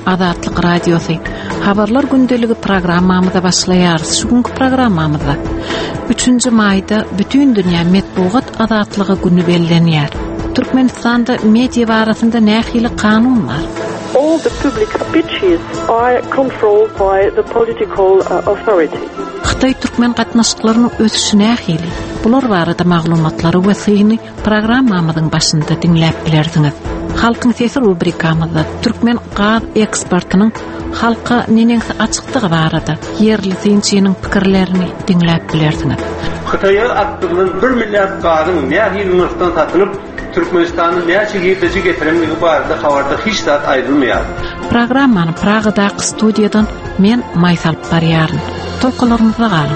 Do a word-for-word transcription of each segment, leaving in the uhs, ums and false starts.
Azatlyk Radiosu. Habarlar gündeligi programmamyza başlaýarys. Şugunky programmamyzda üçünji maýda bütün dünýä metbuat azatlygy güni bellenýär. Türkmenistanda media barasynda nähili kanun bar? All the public speeches are controlled by the political uh, authority. Xitay türkmen gatnaşyklarynyň ösüşi nähili? Bular barada maglumatlary we syny programmamyzyň başynda dinläp bilerdiňiz. Halkyň sesi rubrikamyzda türkmen gaz ekspertiniň halka neneňsi açykdygy barada yerli synçynyň pikirlerini dinläp bilerdiňiz. Xitay'a atdygyň bir milliard gazyň nähili nurdan satılıp Türkmenistanyň näçe gepeci getiremligi barada habarda hiç zat aýdylmaýar. Programmany Pragadaky studiýadan men Maysal Parýaryn. Tolkularyňyza galyň.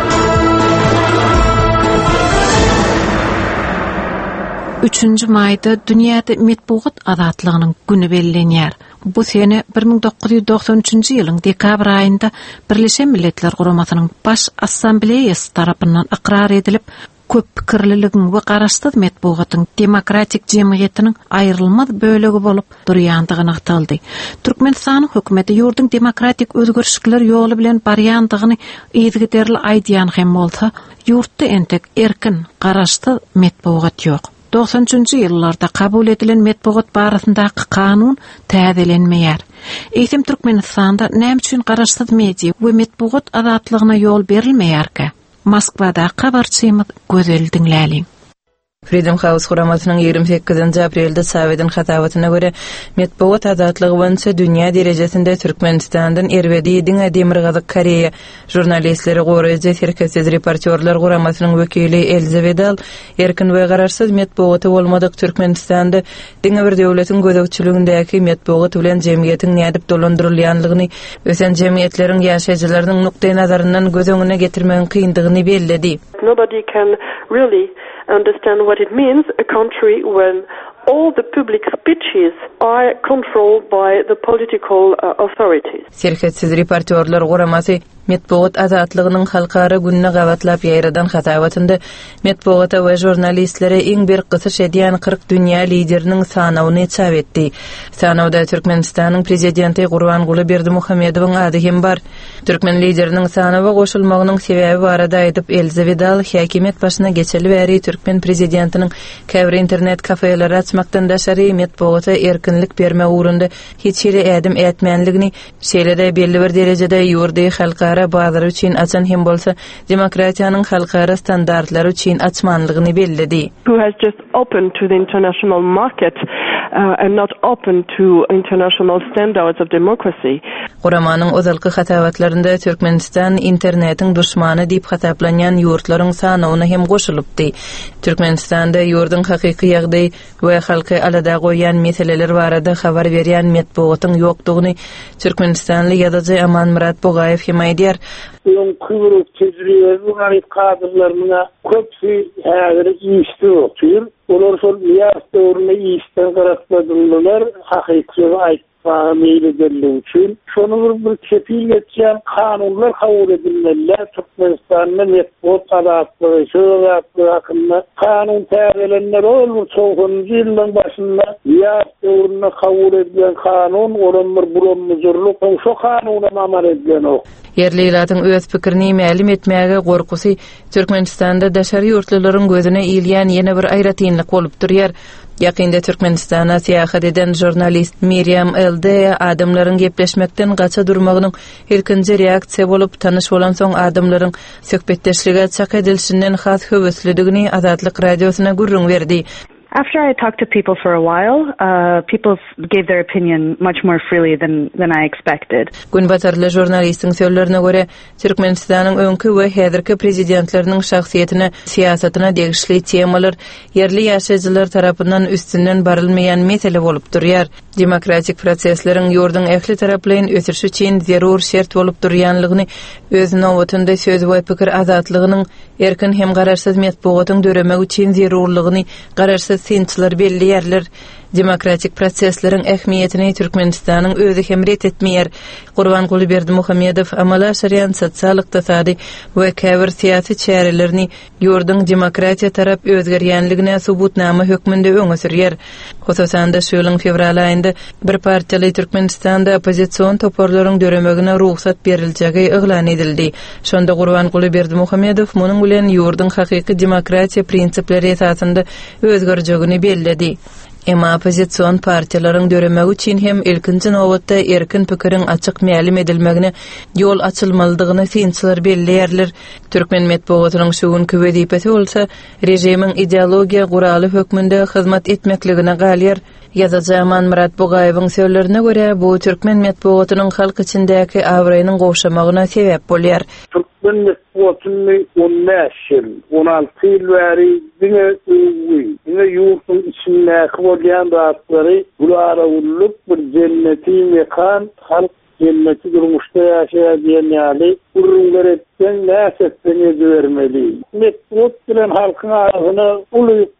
üçünji maýda dünýäde metbuat azatlygynyň güni bellenýär. Bu sene bir ming dokuz ýüz doksan üçinji ýylyň dekabr aýynda Birleşen Milletler Guramasynyň baş assambleýasy tarapyndan ikrar edilip, köp pikirliligiň we garaşsyz metbuatyň demokratik jemgyýetiniň aýrylmaz bölegi bolup durýandygy anykdaldy. Türkmenistan hökümeti ýurdun demokratik özgörüşler ýoly bilen barýandygyny ýygyderli aýdýan hem bolsa, ýurtda entek erkin, garaşsyz metbuat ýok. doksan üçinji ýyllarda kabul edilen metbuat barasyndaky kanun täzelenmeýär. Eýsem Türkmenistanda näme üçin garaşsyz media we metbuat azatlygyna ýol berilmeýärkä? Moskwada habarçymyz gözel dinläliň. Freedom House Guramasynyň ýygrimi sekizinji aprelde Sowetiniň hatawatyna görä metbuat azatlygy boýunça dünýä derejesinde Türkmenistandan erwedi diňe Demirgazyk Koreýa jurnalistleri goraýjy serketsiz reportyorlar Guramasynyň wekili Elizabeth Al erkin we garaşsyz metbuaty bolmadyk Türkmenistanda diňe bir döwletiň gözegçiligindäki metbuat bilen jemgyýetiň nädip dolandyrylýanlygyny, ösen jemgyýetleriň ýaşaýjylarynyň nukdaý nazaryndan göz öňüne getirmegiň kyndygyny bellädi. Nobody can really understand what it means a country when all the public speeches are controlled by the political uh, authorities. Serketsiz reportyorlar Guramasy metbuat azatlygynyň halkara gününe gawatlap ýaýradan hatawatynda metbuata we jurnalistlere iň bir gysyş edýän kırk dünýä lideriniň sanawyny çap etdi. Sanawda Türkmenistanyň prezidenti Gurbanguly Berdimuhammedowyň ady hem bar. Türkmen lideriniň sanawy goşulmagynyň sebäbi barada aýdyp Elizabeth Al häkimet başyna geçeli bäri Türkmen prezidentiniň käbir internet kafeleri açmakdan daşary metbuata erkinlik berme ugrunda hiç ýere ädim etmänligini, şeýle-de belli bir derejede ýurdy halkara bazary üçin açan hem bolsa demokratiýanyň halkara standartlary üçin açmanlygyny belledi. Who has just opened to the international market uh, and not open to international standards of democracy. Guramanyň özalky hatawatlarynda Türkmenistan internetiň düşmany diýip hataplanýan ýurtlaryň sanawyna hem goşulypdy. Türkmenistanda ýurdun hakyky ýagdaý we halky alada goýan meseleler barada habar berýän metbuatyň ýokdugyny Türkmenistanly ýazyjy Aman Murat Bogaýew hem aýdýar. Ýön kübürük tejribeli gaýet kadrlaryna köpsi häzir iýişdi. Olar şol ýaş döwrüne iýişden garatmadylar, hakykyny aýtmagy meýli edildi üçin. Şonu bir kepil geçýän kanunlar kabul edilmeler. Türkmenistanyň metbuat azatlygy, şöhratly hakkynda kanun täzelenler bolýar. Çoğunjy ýylyň başynda ýaş döwrüne kabul edilen kanun, olan bir buramyzyrlyk, şo kanuny amal edilýän ok. Yerli ýylatyň öz pikirini mälim etmäge gorkusy Türkmenistanda daşary ýurtlaryň gözüne ilýän ýene bir aýratynlyk bolup durýar. Ýakynda Türkmenistana seýahat eden jurnalist Miriam Elde adamlaryň gepleşmekden gaça durmagynyň ilkinji reaksiýa bolup tanyş bolan soň adamlaryň söhbetdeşlige çak edilişinden has höweslidigini Azatlyk Radiosyna gurrun berdi. After I talked to people for a while, uh, people gave their opinion much more freely than than I expected. Günbatarly jurnalistiň sözlerine göre Türkmenistanyň öňkü we häzirki prezidentleriniň şahsiýetine, siýasatyna degişli temalar yerli ýaşaýjylar tarapyndan üstünden barylmaýan mesele bolup durýar. Demokratik prosesleriň ýurdun ähli taraplaryň ösüşi üçin zerur şert bolup durýanlygyny öz nowatynda söz we pikir azatlygynyň erkin hem garaşsyz metbuatyň döremek üçin zerurlygyny garaşsyz synçylar belli ýerler demokratik proseslerin ähmiýetini Türkmenistanyň özü hem ret etmeýär. Gurbanguly Berdimuhammedow amala aşyrýan sosial ykdysady we käbir syýasy çärelerini ýurdun demokratiýa tarap özgerýänligine subutnama hökmünde öňe sürýär. Hususan da şu ýylyň fevral aýynda bir partiýaly Türkmenistanda opozisiýon toparlaryň döremegine ruhsat beriljegi eglan edildi. Şonda Gurbanguly Berdimuhammedow munyň bilen ýurdun hakyky demokratiýa prinsipleri esasynda özgerjegini belledi. Emma opozisiýon partiýalaryň döremegi üçin hem ilkinji nowatda erkin pikiriň açyk mälim edilmegine ýol açylmalydygyny synçylar belleýärler. Türkmen medeniýetynyň şu günkü wezipesi bolsa rejimiň ideologiýa guraly hökmünde hyzmat etmekligine galýar. Ýazyjy Aman Murat Bugaýewiň söýlerine görä bu Türkmen medeniýetynyň halk içindäki awraýynyň gowşamagyna sebäp bolýar. Türkmen medeniýetyny on beş ýyl, on alty ýyl bäri diňe öwüi, diňe ýurtun içindäki bolýan rahatlary bulara ulyp bir jenneti mekan, halk jenneti durmuşda ýaşaýan ýaly urunlar etken näsetden edermeli. Medeniýet bilen halkyň arasyna ulyp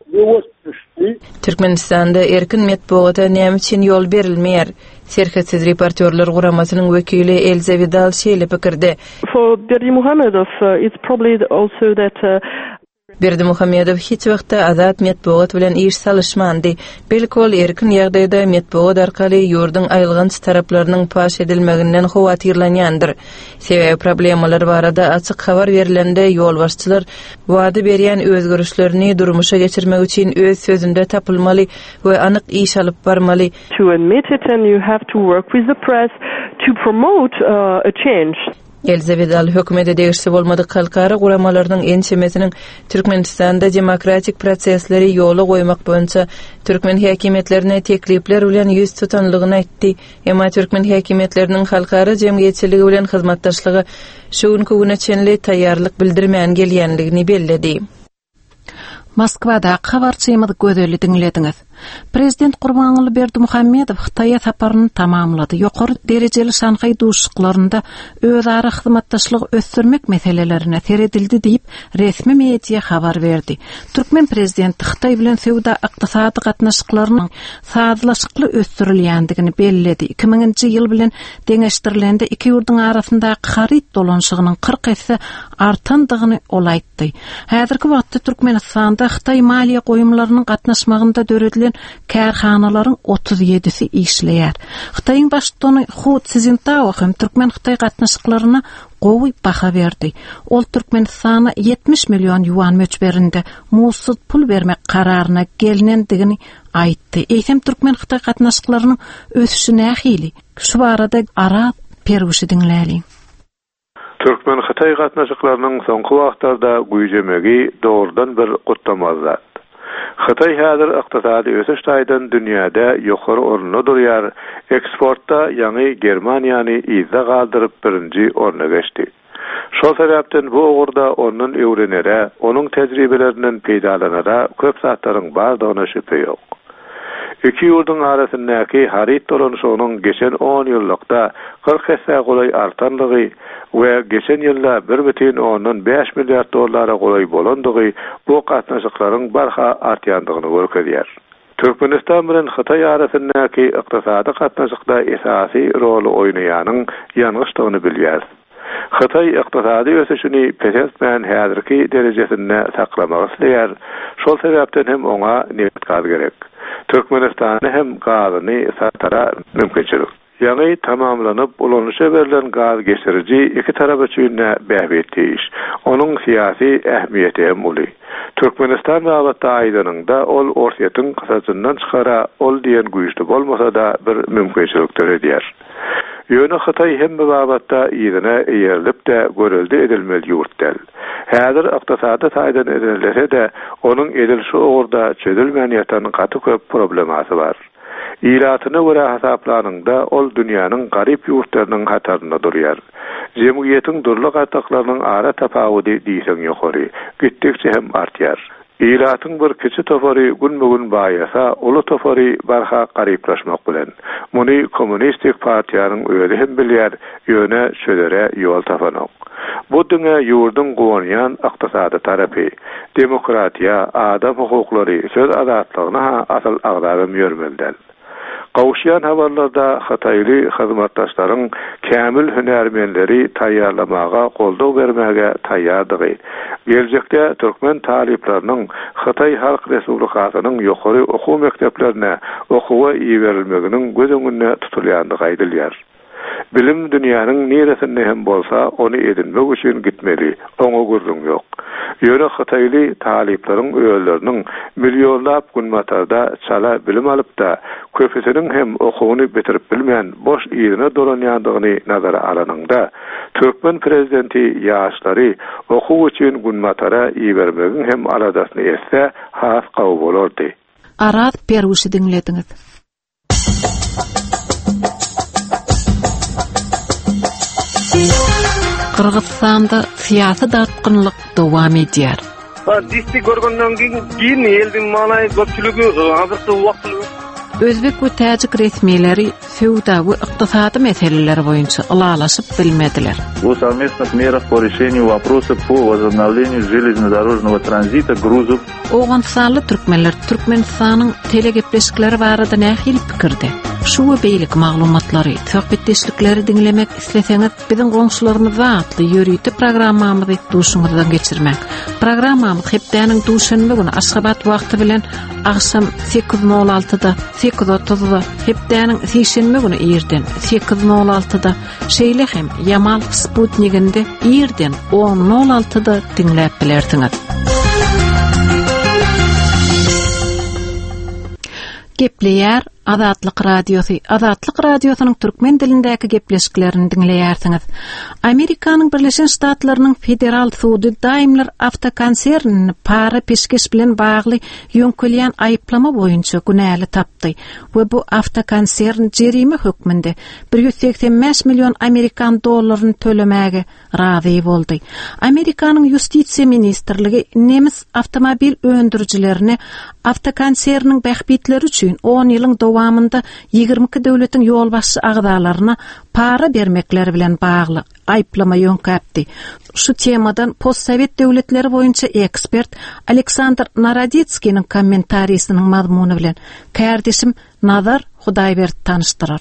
Türkmenistanda erkin medeniýete näme üçin ýol berilmeýär? Serketsiz reportörler guramasynyň wekili Elza Vidal şeýle pikirde. For Berdimuhammedow, uh, it's probably also that uh, Berdimuhammedow hiç wagtda azat medeniýet bilen iş salışmandy. Belki ol erkin ýagdaýda medeniýet arkaly ýurdun aýylgans taraplarynyň paş edilmeginden howatyrlanýandyr. Sebäbi problemalar barada açyk habar berilende ýolbaşçylar wada berýän özgörüşlerini durmuşa geçirmek üçin öz sözünde tapylmaly we anyk iş alyp barmaly. To admit it and you have to work with the press to promote uh, a change. Elza Vidal hökümete degişsi bolmadyk halkara guramalarynyň ençemesiniň Türkmenistanda demokratik prosesleri ýola goýmak boýunça Türkmen häkimetlerine teklipler bilen ýüz tutanlygyny aýtdy. Emma Türkmen häkimetleriniň halkara jemgyýetçiligi bilen hyzmatdaşlygy şu günkü güne çenli taýýarlyk bildirmän gelýänligini belledi. Moskvada habarçymydy gödeli diňlediňiz. Prezident Gurbanguly Berdimuhammedow Xitayga saparyny tamamlady. Ýokary derejeli Şanxay duşuklarynda özara hyzmatdaşlygy ösdürmek meselelerine teredildi diýip resmi mediýa habar berdi. Türkmen prezidenti Xitay bilen sowda ykdysady gatnaşyklarynyň sazlaşykly ösdürilýändigini belledi. iki miňinji ýyl bilen deňeşdirilende iki ýurdun arasyndaky haryt dolanşygynyň kırk hisse artandygyny ol aýtdy. Häzirki wagtda Türkmenistanda Xitay maliýe goýumlarynyň gatnaşmagynda döredilen kärhanalaryň otuz ýedisi işleýär. Xitaýyň başçyny Hu Cintao hem Türkmen Xitay gatnaşyklaryna gowy baha berdi. Ol Türkmenistana yetmiş milyon yuan möçberinde mussuz pul bermek kararyna gelinendigini aýtdy. Eýsem Türkmen Xitay gatnaşyklarynyň ösüşi nähili? Şu barada ara perwişi diňläli. Türkmen Xitay gatnaşyklarynyň soňky wagtlarda güýjemegi dogrudan bir gutlamazlar. Xitay häzir ykdysady ösüş taýdan dünýäde ýokary orunda durýar, eksportda ýaňy Germaniýany izde galdyryp birinji oruna geçdi. Şol sebäpden bu ogurda onuň öwrenere, onuň tejribeleriniň peýdalanara köp satlaryň bardygyna şüphe ýok. Iki ýurdun arasyndaky haryt dolanşygynyň geçen on ýyllykda kırk hisse golay artanlygy we geçen ýylda bir butun beş milliard dollara golay bolandygy bu gatnaşyklaryň barha artýandygyny görkezýär. Türkmenistan bilen Xitay arasyndaky ykdysady gatnaşykda esasy rol oýnaýanyň ýalňyşdygyny bilýär. Xitay ykdysady ösüşini pesesmän häzirki derejesinde saklamak isleýär. Şol sebäpden hem oňa nimet gaz gerek. Türkmenistany hem gazyny satara mümkinçilik. Ýani tamamlanyp ulanışa berilen gaz geçirici iki tarap üçin bähbetli iş. Onuň syýasy ähmiýeti hem uly. Türkmenistan wagtda aýdanyňda ol orsiýetin kysajyndan çykara ol diýen güýçli bolmasa da bir mümkinçilik töredýär. Ýöne Xitay hem bu wagtda ýerine eýerilip de göreldi edilmeli ýurtdal. Häzir ykdysady taýdan edilse de onuň edilşi ogurda çözülmän ýatan gaty köp problemasy bar. İlatyny görä hasaplanyňda ol dünýäniň garyp ýurtlarynyň hatarynda durýar. Jemgyýetiň durly gataklarynyň ara tapawudy diýsen ýokary, gitdikçe hem artýar. İlatın bir kiçi tofary gün-bugün baýasa, ulu tofary barha garyplaşmak bilen. Muny Kommunistik partiýanyň özi hem bilýär, ýöne şölere ýol tapanok. Bu düňe ýurdun gowanýan ykdysady tarapy, demokratiýa, adam hukuklary, söz azatlygyna asal agdabym ýörmelden. Gawşýan habarlarda Hataýly hyzmatdaşlaryň kämil hünärmenleri taýýarlamaga goldaw bermäge taýýardygy. Gelecekde Türkmen talipleriniň Hataý Halk Respublikasynyň ýokary okuw mekdeplerine okuwa iýerilmeginiň göz öňünde tutulýandygy aýdylýar. Bilim dünýäniň neresinde hem bolsa onu edinmek üçin gitmeli, oňa gurrun ýok. Ýöne Hataýly talipleriň öýleriniň millionlap günmatarda çala bilim alyp da köpesiniň hem okuwyny bitirip bilmeýän boş ýerine dolanýandygyny nazara alanynda Türkmen prezidenti ýaşlary okuw üçin günmatara iýermegiň hem aladasyny etse has gawy bolardy. Arat Perwüşi dinlediňiz. Kırgızstanda siyasi dartqınlyk dowam edýär. Disti görgenden giň eldiň manaý göpçüligi hazırky wagtda Özbek we Täjik resmiýetleri sowda we ykdysady meseleleri boýunça alalaşyp bilmediler. О совместных мерах по решению вопроса по возобновлению железнодорожного транзита грузов. Oğansanly türkmenler Türkmenistanyň telegepleşikleri barada nähil pikirde. Şu we beýlik maglumatlary, söhbetdeşlikleri dinlemek isleseňiz, biziň goňşularymyz zatly ýörüýti programmamyzy duşuňyzdan geçirmek. Programmamyz hepdeniň duşanma güni Aşgabat wagty bilen akşam sekiz nol altıda, sekiz otuzda, hepdeniň seşenme güni ýerden sekiz nol altıda, şeýle hem Yamal Sputnikinde ýerden on nol altıda dinläp bilersiňiz. Gepleýär Azatlyk radiosu. Azatlyk radiosynyň türkmen dilindäki gepleşiklerini dinleýärsiňiz. Amerikanyň Birleşen Ştatlarynyň federal sudy Daimler Avtokonsernini para peşkeş bilen bagly ýöňkelýän aýyplama boýunça günäli tapdy we bu avtokonsern jerime hökmünde bir yüz seksen beş milyon Amerikan dollaryny tölemäge razy boldy. Amerikanyň Ýustisiýa ministrligi nemis awtomobil öndürjilerini avtokonserniň bähbitleri üçin on ýylyň dowamında ýygrimi iki döwletiň ýolbaşçy agdalaryna para bermekleri bilen bagly aýplama ýöňkäpdi. Şu temadan postsovet döwletleri boýunça ekspert Aleksandr Naroditskiň kommentariýasynyň mazmuny bilen kärdeşim Nazar Hudaýbert tanıştyrar.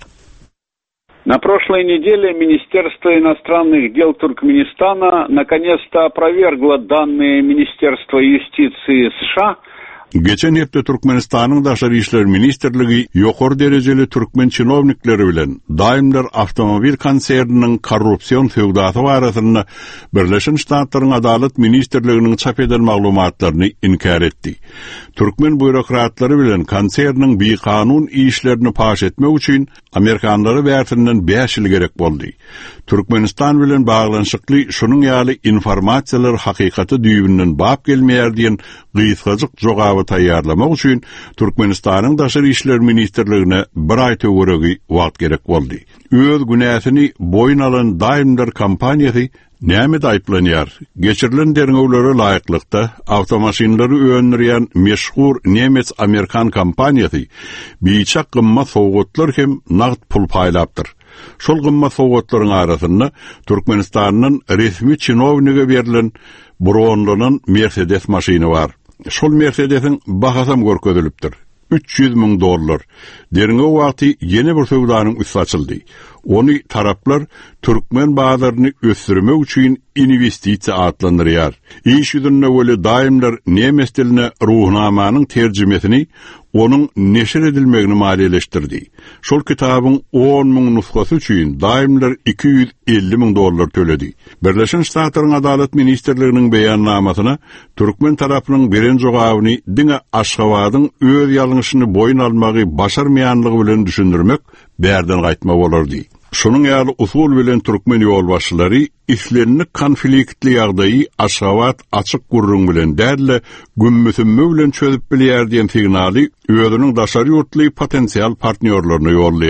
На прошлой неделе Министерство иностранных дел Туркменистана наконец-то опровергло данные Министерства юстиции США. Geçen hepde Türkmenistanyň Daşary işler ministrligi ýokary derejeli türkmen çinovnikleri bilen Daimler Avtomobil konserniniň korrupsiýon söwdasy barasyny Birleşen Ştatlaryň Adalet ministrliginiň çap eden maglumatlaryny inkar etdi. Türkmen bürokratlary bilen konserniň bir kanun işlerini paş etmek üçin Amerikanlary bärtinden beş ýyl gerek boldy. Türkmenistan bilen baglanşykly şunyň ýaly informasiýalar hakykaty düýbünden bap gelmeýär diýen gysgaçyk jogaby taýýarlamak üçin Türkmenistanyň Daşary işler ministrligine bir aý töweregi wagt gerek boldy. Öz günäsini boyun alan Daimler kompaniýasy näme aýplanýar? Geçirilen derňewlere laýyklykda awtomaşinlary öňürýän meşhur Nemes Amerikan kompaniýasy biçak gymmat sowgatlar hem nagd pul paýlapdyr. Şol gymmat sowgatlaryň arasynda Türkmenistanyň resmi çinownigi berilen Bronlanyň Mercedes maşyny bar. Şol Mercedesiň bahasam görkezilipdir. üç yüz min dollar. Derňe wagty ýene bir söwdanyň üstü açyldy. Onu taraplar Türkmen bazaryny ösdürmek üçin investisiýa atlandyrýar. Iş ýüzünde wele Daimler nemes diline ruhnamanyň terjimesini onun neşir edilmegini maliýeleşdirdi. Şol kitabyň on min nusgasy üçin Daimler iki yüz elli min dollar töledi. Birleşen Ştatlaryň Adalet ministrliginiň beýannamasyna Türkmen tarapynyň beren jogabyny diňe Aşgabatyň öz ýalňyşyny boyun almagy başarmaýanlygy bilen düşündirmek bärden gaýtma bolardy. Şunun ýaly usul bilen Türkmen ýolbaşçylary islerini konfliktli ýagdaýy Aşgabat açyk gurrun bilen däle gümmüsünme bilen çözüp bilýär diýen signaly özüniň daşary ýurtly potensial partnerlaryna ýollaýar.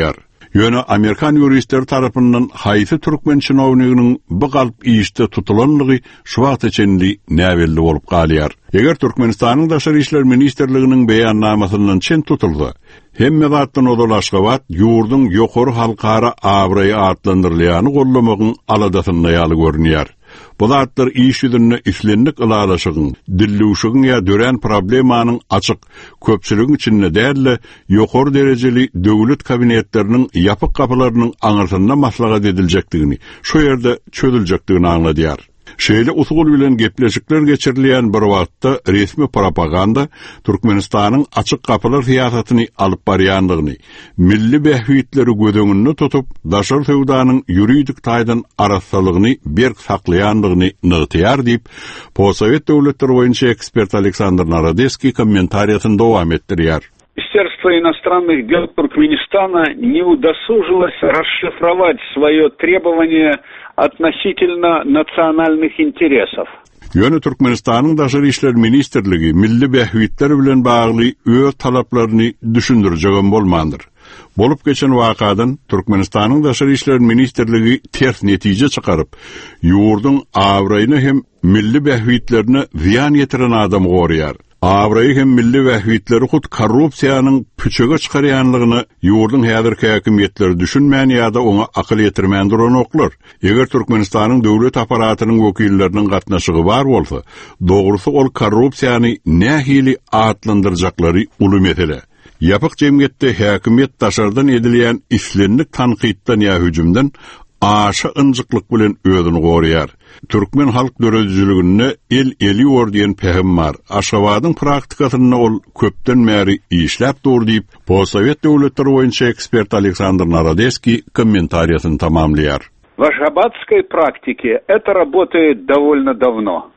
Yöne Amerikan yuristler tarafından haýsy türkmen çynownygynyň bu galyp iýişde tutulanlygy şu wagt içinde näwelli bolup galýar. Eger Türkmenistanyň Daşary işler ministrliginiň beýannamasynyň çyn tutuldy, hemme zatdan odol Aşgabat ýurdun ýokary halkara awraýy atlandyrylýany gollamagyň aladasyny ýaly görünýär. Bu zatlar iş ýüzünde islenlik ılalaşygyň, dilluşygyň ýa dören problemanyň açyk köpçüligiň içinde däl, ýokary derejeli döwlet kabinetleriniň ýapyk kapylarynyň aňyrtynda maslahat ediljekdigini, şu ýerde çözüljekdigini aňladýar. Şeýle usul bilen gepleşikler geçirilýän bir wagtda resmi propaganda Türkmenistanyň açyk kapylar fiýasatyny alyp barýandygyny, milli behwitleri gödöňünde tutup, daşar sowdanyň ýuridik taýdan arasalygyny berk saklaýandygyny nygtyar diýip, Possovet döwletleri boýunça ekspert Aleksandr Narodецкий комментариясын dowam etdirýär. Министерство иностранных дел Туркменистана не удосужилось расшифровать свое требование относительно национальных интересов. Yöne Türkmenistanyň Daşary işler ministrligi milli behwitler bilen bagly öz talaplaryny düşündirjegen bolmandyr. Bolup geçen wakadan Türkmenistanyň Daşary işler ministrligi ters netije çykaryp, ýurdun awraýyny hem milli behwitlerine ziyan ýetiren adam gorýar. Awraýy hem milli behwitleri hut korrupsiýanyň püçege çykarýanlygyny ýurdun häzirki häkimetleri düşünmän ýa-da oňa akyl ýetirmän duran oklar. Eger Türkmenistanyň döwlet aparatynyň wekilleriniň gatnaşygy bar bolsa, dogrusy ol korrupsiýany nähili atlandyrjaklary uly mesele. Ýapyk jemgyýetde häkimet daşardan edilýän islenlik tanqidden ýa hüjümden aşa ınjyklyk bilen özüni gorýar. Türkmen halk döredijligine el eli ور diýen pehim bar. Aşgabatyň praktikasyny ol köpden märi işläp dur diýip, Possovet döwletleri boýunça ekspert Aleksandr Narodецкий комментариясын tamamlaýar. В ашгабадской практике это работает довольно давно.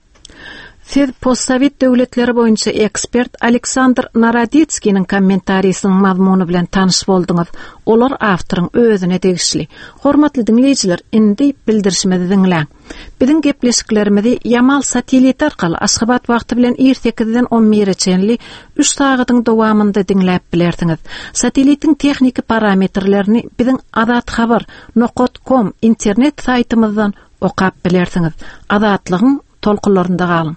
Siz Possovet döwletleri boýunça ekspert Aleksandr Narodецкийниň kommentariýasynyň mazmuny bilen tanyş boldyňyz. Olar awtoryň özüne degişli. Hormatly dinleýijiler, indi bildirişimizi dinleň. Biziň gepleşiklerimizi Yamal satelit arkaly Aşgabat wagty bilen sekizden on birçenli üç sagatyň dowamında dinläp bilersiňiz. Satelitiň texniki parametrlerini biziň azat habar nokta com internet saýtymyzdan okap bilersiňiz. Azatlygyň tolkunlarynda galyň.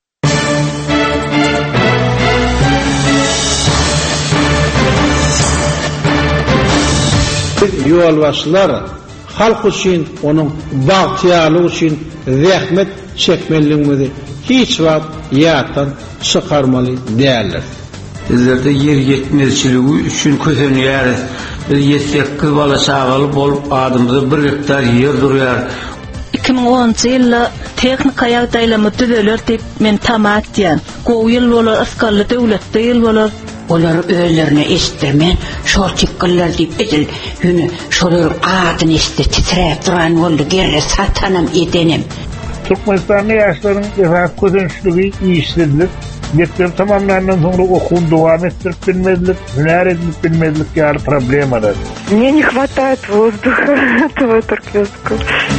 Ýolbaşçylar halk üçin, onuň bagtýalygy üçin zähmet çekmeliligini hiç wagt ýatdan çykarmaly däldir. Bizlerde yer yetmezçiligi üçin kösenýär. Bir ýetsekki bala çagaly bolup adymyzda bir hektar ýer durýar. iki ming onuncu ýylda teknika ýagdaýlamy düzeler diýip men tamat diýen. Gowy ýyl bolar askarly döwletde ýyl bolar. Olar özlerine estirmen, şol çıkkıllar deyip edil, hünü şolur adını esti titreyip duran oldu, gerre satanım edenim. Türkmenistan'da yaşların efendim közençlüğü iyiştirdiler. Mektep tamamlanan sonra okul devam ettirip bilmedilik, hüner edilip bilmedilik yani problem arar. Мне не хватает воздуха этого туркменского.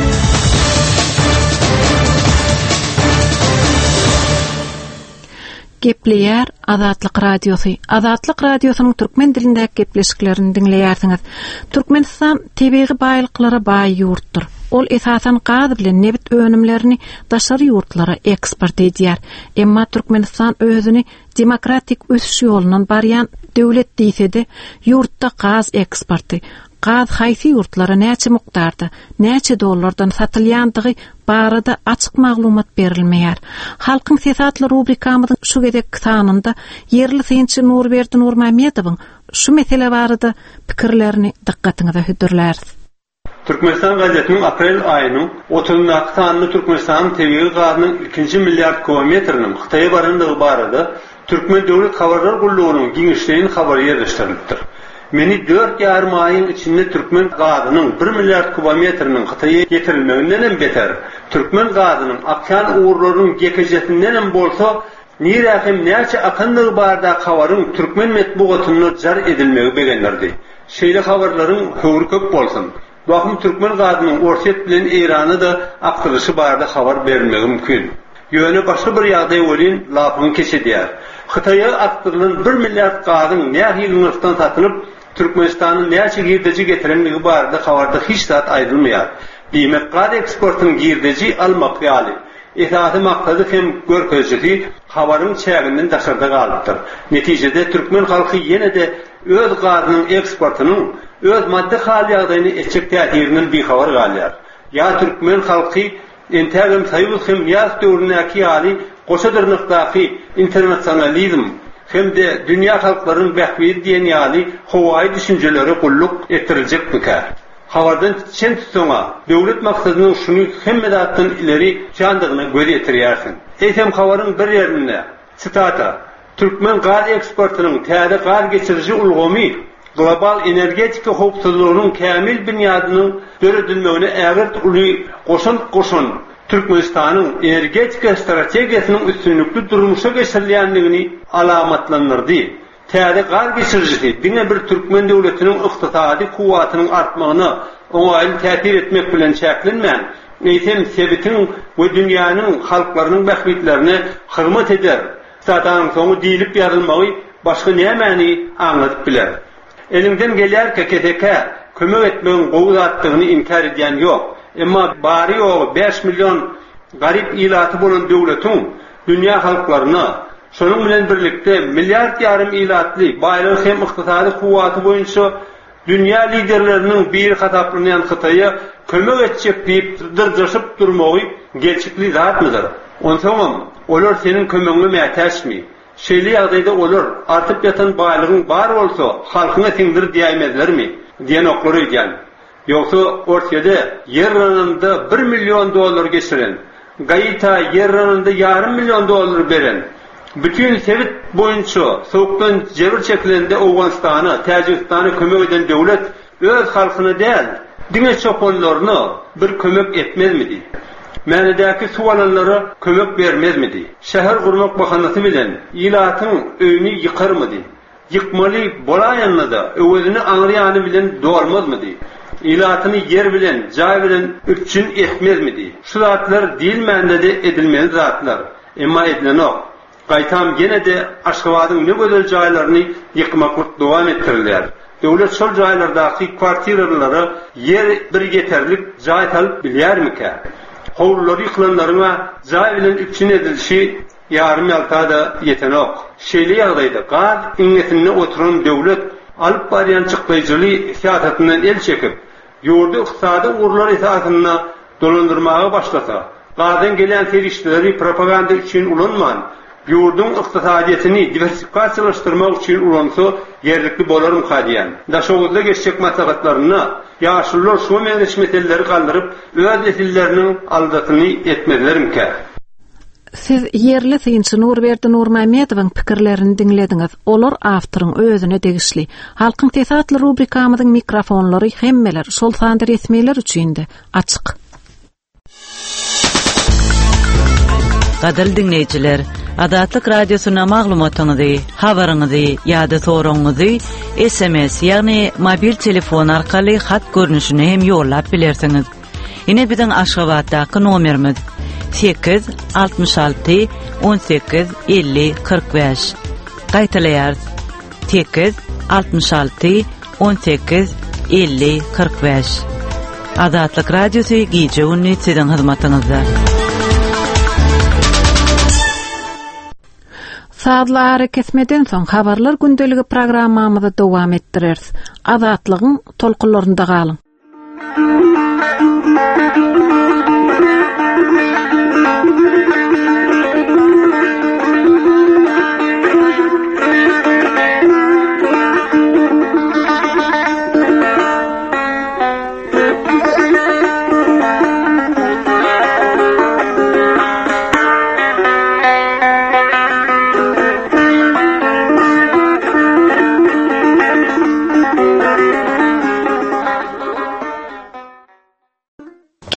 Gepleýär Azatlyk radiosu. Azatlyk radiosynyň türkmen dilindäki gepleşiklerini dinleýärsiňiz. Türkmenistan tebiği baýlyklara baý ýurtdur. Ol esasan gaz bilen nebit önümlerini daşary ýurtlara eksport edýär. Emma Türkmenistan özüni demokratik ösüş ýolundan barýan döwlet diýse-de, ýurtda gaz eksporty, gaz haýsy ýurtlara näçe mukdarda, näçe dollardan satylýandygy barada açyk maglumat berilmeýär. Halkyň sesatly rubrikamyzyň şu gedek sanynda yerli synçy Nurberdi Nurmametowyň şu mesele barada pikirlerini dikkatiňize hödürlärsiz. Türkmenistan gazetinin aprel ayının otuzundaky sanly Türkmenistan tebiği gazynyň ikinji milliard kilometriniň Xitaýa barandygy barada Türkmen Döwlet Habarlar Gullugynyň giňişleýän habary ýerleşdirilipdir. Meni dört ýarym aýyň içinde Türkmen gazynyň bir milliard kilometriniň Xitaýa getirilmeginden beter, Türkmen gazynyň akýan uğurlaryň gekejetinden bolsa, nirahim näçe akyndygy barda habaryň Türkmen metbuatyna jar edilmegi begenlerdi. Şeýle habarlaryň höwür köp bolsun. Wagtym Türkmen gazynyň Orset bilen Irany da aktylyşy barda habar berilmegi mümkin. Ýöne başga bir ýagdaý bolýan lapyny keçedýär. Xitaýa aktylyň bir milliard gazyň nähili nurtdan satılıp Türkmenistan'ın näçe girdeci getirenligi barada habarda hiç zat ayrılmıyor. Diýmek gaz eksportynyň girdeci almak ýaly. Etaty maksady hem görkezligi habarın çäginden daşarda galypdyr. Netijede Türkmen halky ýene-de öz gazynyň eksportynyň öz madde hali ýagdaýyny etjek täsirinden bihabar galýar. Ya Türkmen halky entägem Soýuz hem ýaz döwründäki ýaly goşadyrnykdaky internasionalizm hem de dünýä halklarynyň bähbir diýen ýaly howaý düşünjeleri gulluk ettiriljek bikär. Habardan çen tutsaňa döwlet maksadynyň şuny hemmedatdan ileri jandygyny gözi ýetirýärsiň. Eýsem habaryň bir ýerinde sitata Türkmen gaz eksportynyň täze gaz geçiriji ulgamy global energetika howpsuzlygynyň kämil binýadynyň döredilmegine ägirt uly goşun goşun Türkmenistanyň energetika strategiýasynyň üstünlükli durmuşa geçirilýändigini alamatlandyrdy. Täze gaz geçiriji diňe bir Türkmen döwletiniň ykdysady kuwatynyň artmagyna oňaýly täsir etmek bilen çäklenmän, eýsem sebitin we dünýäniň halklarynyň bähbitlerine hyrmat eder. Satanyň soňy diýilip ýazylmagy başga nämäni aňlatyp biler. Elinden gelýär ki K T K kömek etmegiň gowzatdygyny inkar edýän ýok. Emma bari o beş milyon garip ilaty bolan döwletiň dünýä halklaryna şonuň bilen birlikde milliard ýarym ilatly baýlyk hem ykdysady kuwaty boýunça dünýä liderleriniň bir hataplanýan Hytaýa kömek etjek diýip dyrjaşyp durmagy gerçekli zatmydyr. Onsoňam olar seniň kömegiňe mätäşmi? Şeýle ýagdaýda olar artyp ýatan baýlygyň bar bolsa halkyna siňdir diýmezlermi? Diýen oklary edýän. Ýoksa ortada ýer ranynda bir milyon dollar geçiren, gaýta ýer ranynda ýarym milyon dollar beren, bütün sebit boýunça sowukdan jebir çekilende Owganistana, Täjikistana kömek eden döwlet öz halkyna däl, diňe çopanlaryna bir kömek etmezmidi? Mäledäki suwalanlara kömek bermezmidi? Şäher gurmak bahanasy bilen ilatyň öýüni ýykarmydy? Yıkmaly bolaýanynda özüni aňrýany bilen dolmazmydy? İlatyny yer bilen, jaý bilen üçin etmezmidi? Şu zatlar diýilmände de edilmeli zatlar. Emma edilenok. Gaýtam gene de Aşgabatyň ne gözel jaýlaryny ýykmaklyk dowam etdirilýär. Döwlet şol jaýlardaky kwartiralary yer bir ýeterlik jaý talyp bilýärmiki? Howlary ýyklanlaryna jaý bilen üçin edilişi ýarym ýaltada ýetenok. Şeýle ýagdaýda gaz iňesinde oturan döwlet alyp barýan çykdyjyly siýasatyndan el çekip, ýurdu ykdysady urlar esasyna dolandyrmaga başlasa, gazdan gelen serişleri propaganda üçin ulanman, ýurdun ykdysadyetini diversifikasiýalaşdyrmak üçin ulansa ýerlikli bolarym hadýan. Daşowuzda geçjek maslahatlaryna ýaşullar şu meňzeş meselleri galdyryp, öz nesilleriniň aldatyny etmezlermiki? Siz yerli synçy Nurberdi Nurmametowyň pikirlerini diňlediňiz. Olar awtoryň özüne degişli. Halkyň tesatly rubrikamyzyň mikrofonlary hemmeler şol sanda resmiler üçin-de açyk. Gadyr dinleýijiler, Adatlyk radiosyna maglumatyňyzy, habaryňyzy ýa-da soragyňyzy S M S ýagny mobil telefon arkaly hat görnüşine hem ýollap bilersiňiz. Ine biziň Aşgabatdaky nomerimiz sekiz altmış altı on sekiz elli kırk beş. Gaýtalaýar sekiz altmış altı on sekiz elli kırk beş. Adatlyk radiosy gije ünni siziň hyzmatyňyzda. Saatlar kesmeden soň habarlar gündeligi programmamyzy dowam etdireriz. Azatlygyň tolkunlarynda galyň.